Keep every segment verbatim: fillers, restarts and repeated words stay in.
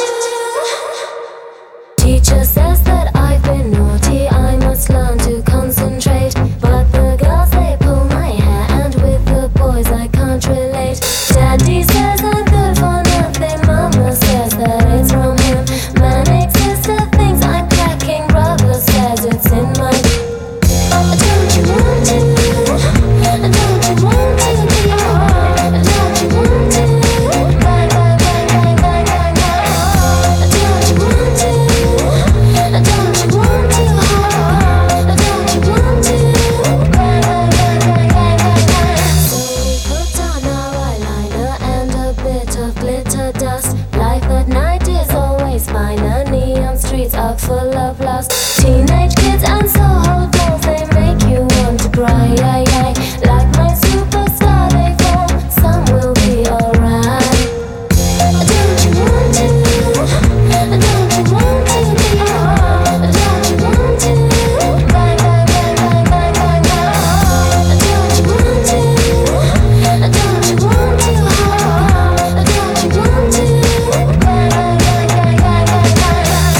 Teacher says that I've been naughty, I must learn to concentrate. But the girls, they pull my hair, and with the boys I can't relate. Daddy says I'm good for nothing, Mama says that it's from him. Manic sister thinks I'm cracking, brother says it's in my. Don't you want to? Don't you want to be hard? Don't you want to? Bang, bang, bang, bang, bang, bang, bang. Don't you want to? Don't you want to hard? Don't you want to? Bang, bang, bang, bang, bang, bang, bang. So we put on our eyeliner and a bit of glitter dust. Life at night is always finer. Neon streets are full of lust. Teenage kids and Soho dolls, they make you want to cry. Like my superstar, they fall. Some will be alright. Don't you want to? Don't you want to be hard? Don't you want to? Bang, bang, bang, bang, bang, bang, bang. Don't you want to? Don't you want to hard? Don't you want to? Bang, bang, bang, bang, bang, bang, bang.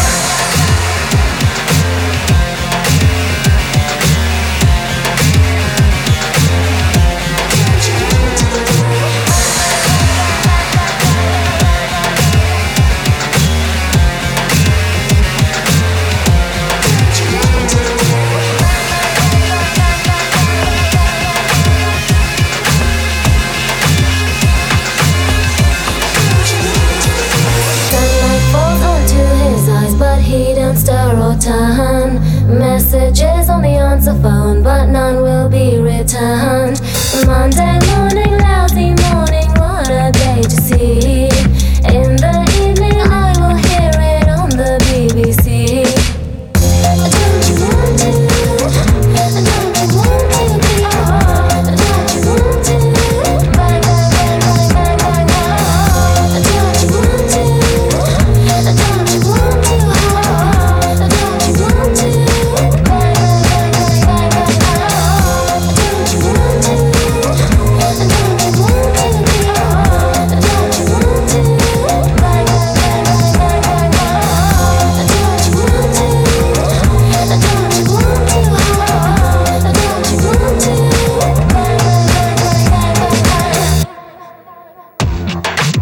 Sunlight falls onto his eyes, but he don't stir or turn. Messages on the answer phone, but none will be returned. Monday morning, lousy morning, what a day to see. In the evening, I will hear it on the B B C. Don't you want to? Don't you want to be hard? Don't you want to? Bang, bang, bang, bang, bang, bang, bang. Don't you want to? Don't you want to hard? Don't you want to? Bang, bang, bang, bang, bang, bang, bang. Don't you want to? Don't you want to be hard? Don't you want to? Bang, bang, bang, bang, bang, bang, bang. Don't you want to? Don't you want to hard? Don't you want to? Bang, bang, bang, bang, bang, bang, bang.